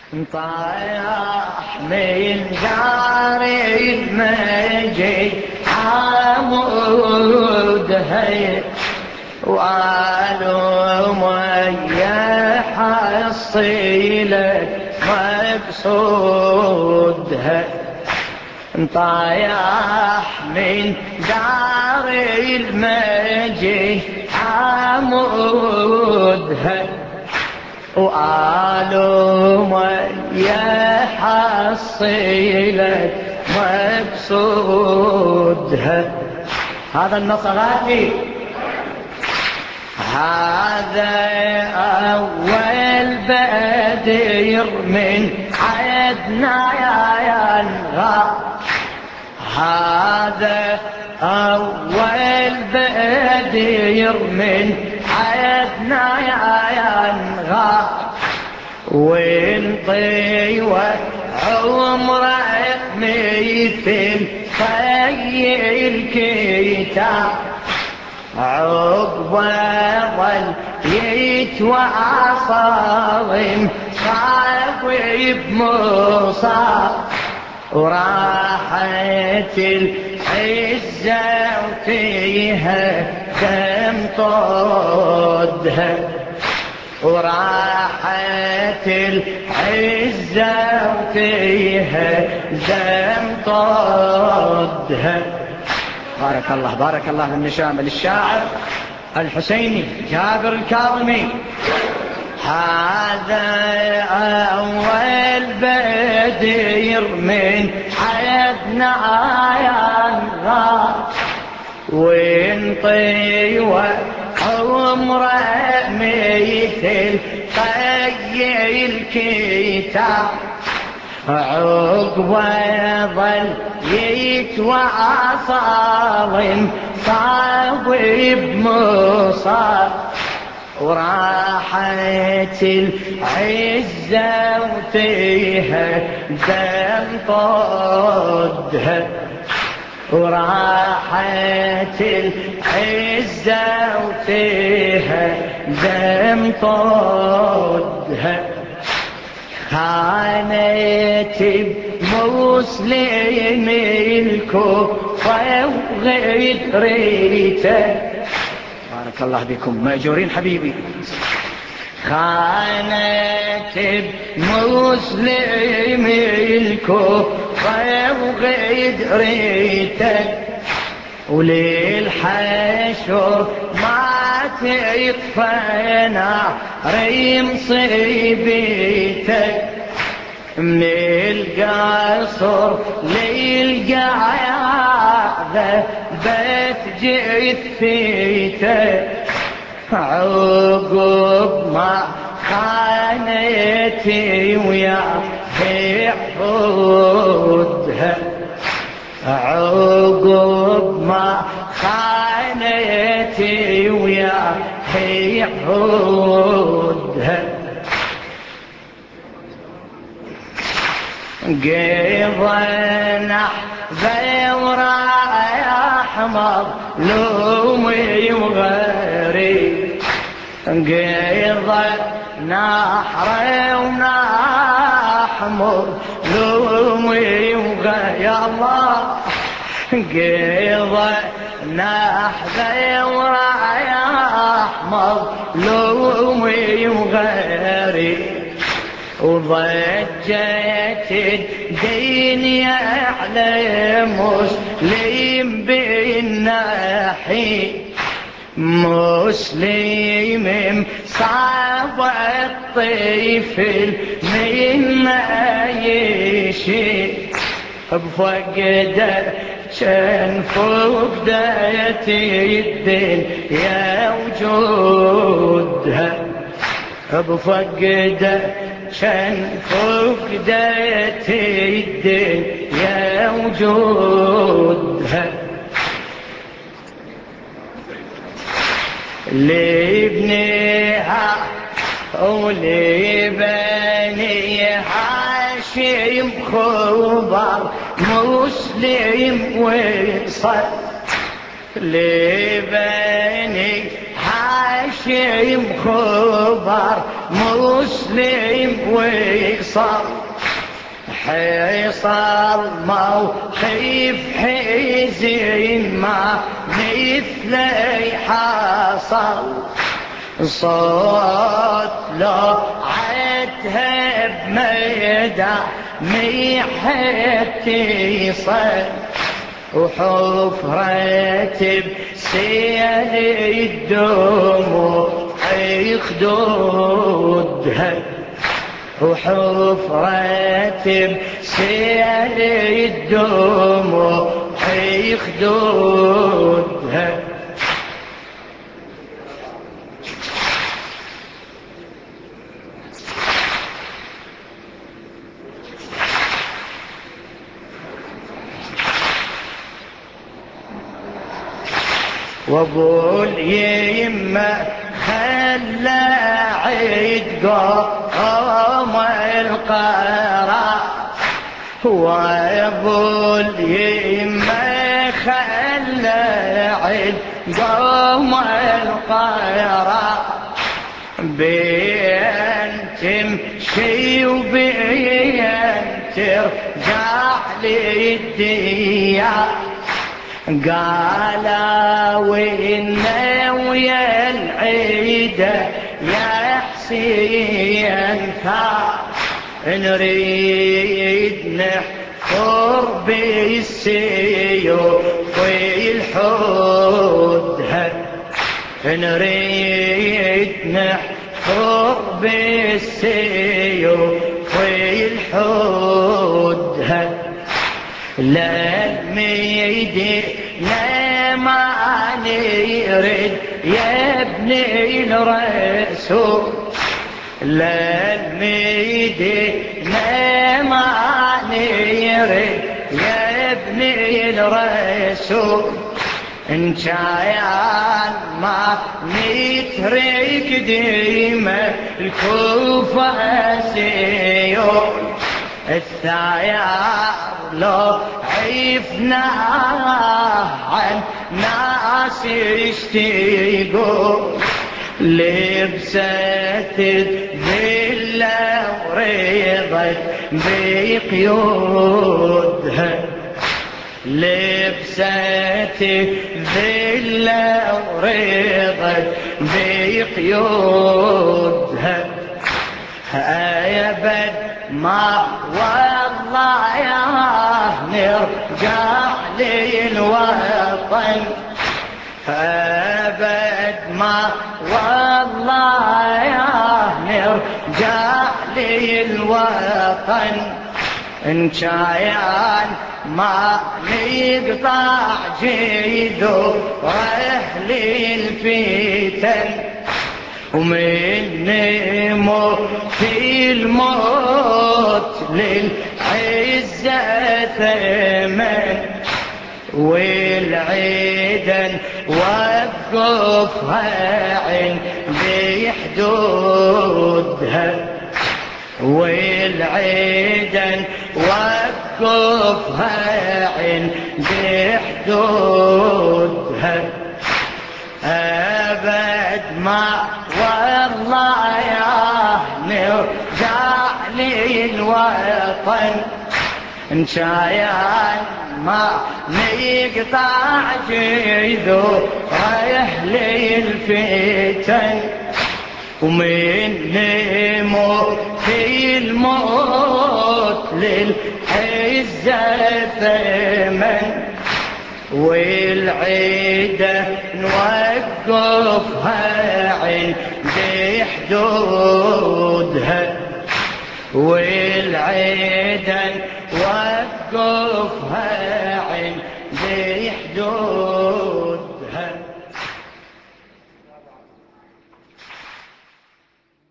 طايح من دار المجيد عمودها وقالوا ميا حصيلة مقصودها. طايح من دار المجيد عمودها وقالوا ميا حصيلة مقصودها. هذا النصراتي هذا أول بدير من عدنا يا الغار. هذا أول بدير من عدنا يا الغار. وانطيوة عمره مثل طي الكتاب عقبه ظل يتواصل صعب بمصاب. وراحت العزة وفيها دم طودها. وراحت العزة وفيها دم طودها. بارك الله بارك الله بالنشامة للشاعر الحسيني جابر الكاظمي. هذا أول بدير من حياتنا يا الغار. وانطيوة عمره مثل طي الكتاب عقبه ظل يتواصل صعب بمصاب. وراحت العزة وفيها دم طودها. وراحت العزة وفيها دم طودها. كانت بمسلم الكوفة وغدريته. بارك الله بكم مأجورين حبيبي. كانت بمسلم الكوفة وغدريته. وللحشر ما تطفى نار مصيبتك. من القصر للقاعدة بيت جثيته. عقب ما خانتي ويا حودها. عقب ما خانتي ويا حودها. قضينا ثورة أحمر لومي وغيري. قضينا حر ونحمر لومي وغيري. يا الله قضينا ثورة أحمر لومي وغيري. وضجت الدنيا على مسلم بالناحي. مسلم صعب الطفل من يشي. بفقده كان فقدت الدنيا وجودها. بفقده كان فقدت الدنيا وجودها. لابنها ولبني هاشم خبر مسلم وصل. لبني هاشم خبر مسلم وصار حصار موقف حزين ما مثله حصل صوت لو عتها بميدة ميحت تصل وحفرة بسيل الدموع خدودها وحفرة بسيل الدموع خدودها وابو اليمة خلى عيد قوم القرى وابو اليمة خلى عيد قوم القرى بين تمشي وبين ترجع للديار قالوا إنه ويا العيدة يا حسين نريد نحفر بالسيوف الحودها نريد نحفر بالسيوف الحودها لا الميدي لا ما نريد يا ابني الرسول لا الميدي لا ما نريد يا ابني الرسول إن كان ما نترك ديمة الكوفة سيوف الثيار لو عفنا عن ناس يشتيقوا لبست الذلة ورضت بقيودها لبست الذلة ورضت بقيودها أبد ما والله يا نرجع للوطن أبد ما والله يا نرجع للوطن إن كان ما نقطع جيدو أهل الفتن ومن نموت في الموت للعزة ثمن والعيدن وقفها عند حدودها والعيدن وقفها عند حدودها أبد ما والله يا نرجع للوطن إن كان ما نقطع جيدو رايح للفتن ومن نموت في الموت للعزة ثمن والعيدة نوقفها عند حدودها والعيدة نوقفها عند حدودها